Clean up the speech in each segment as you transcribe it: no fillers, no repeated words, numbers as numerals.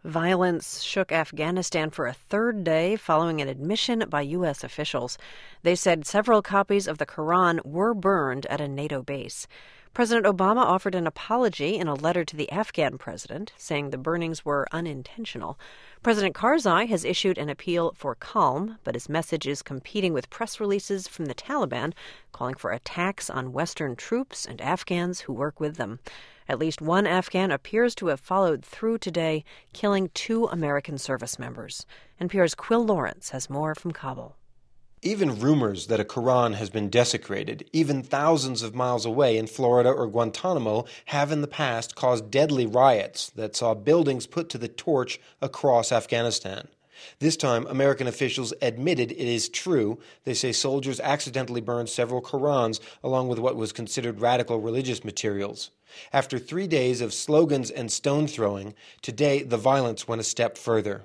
Violence shook Afghanistan for a third day following an admission by U.S. officials. They said several copies of the Quran were burned at a NATO base. President Obama offered an apology in a letter to the Afghan president, saying the burnings were unintentional. President Karzai has issued an appeal for calm, but his message is competing with press releases from the Taliban, calling for attacks on Western troops and Afghans who work with them. At least one Afghan appears to have followed through today, killing 2 American service members. NPR's Quill Lawrence has more from Kabul. Even rumors that a Quran has been desecrated, even thousands of miles away in Florida or Guantanamo, have in the past caused deadly riots that saw buildings put to the torch across Afghanistan. This time, American officials admitted it is true. They say soldiers accidentally burned several Qurans along with what was considered radical religious materials. After 3 days of slogans and stone throwing, today the violence went a step further.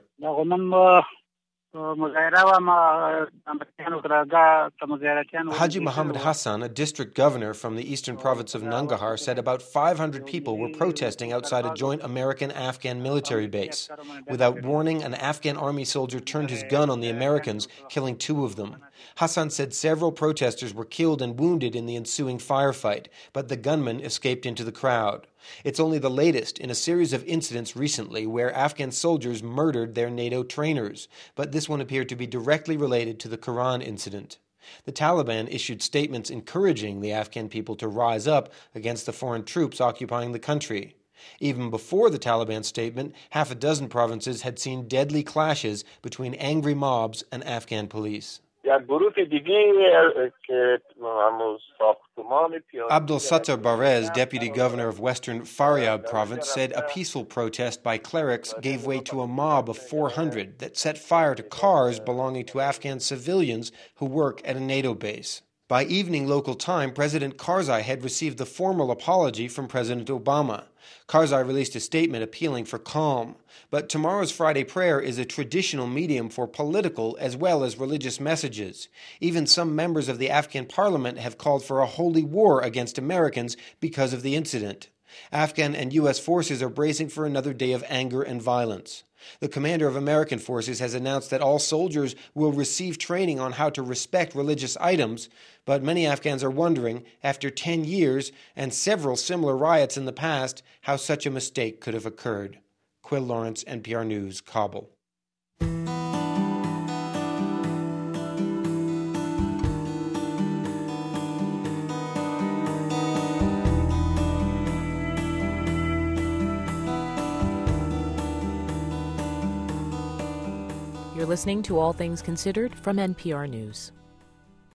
Haji Muhammad Hassan, a district governor from the eastern province of Nangarhar, said about 500 people were protesting outside a joint American-Afghan military base. Without warning, an Afghan army soldier turned his gun on the Americans, killing 2 of them. Hassan said several protesters were killed and wounded in the ensuing firefight, but the gunman escaped into the crowd. It's only the latest in a series of incidents recently where Afghan soldiers murdered their NATO trainers, but this one appeared to be directly related to the Quran incident. The Taliban issued statements encouraging the Afghan people to rise up against the foreign troops occupying the country. Even before the Taliban statement, half a dozen provinces had seen deadly clashes between angry mobs and Afghan police. Abdul Sattar Barez, deputy governor of western Faryab province, said a peaceful protest by clerics gave way to a mob of 400 that set fire to cars belonging to Afghan civilians who work at a NATO base. By evening local time, President Karzai had received the formal apology from President Obama. Karzai released a statement appealing for calm. But tomorrow's Friday prayer is a traditional medium for political as well as religious messages. Even some members of the Afghan parliament have called for a holy war against Americans because of the incident. Afghan and U.S. forces are bracing for another day of anger and violence. The commander of American forces has announced that all soldiers will receive training on how to respect religious items, but many Afghans are wondering, after 10 years and several similar riots in the past, how such a mistake could have occurred. Quill Lawrence, NPR News, Kabul. You're listening to All Things Considered from NPR News.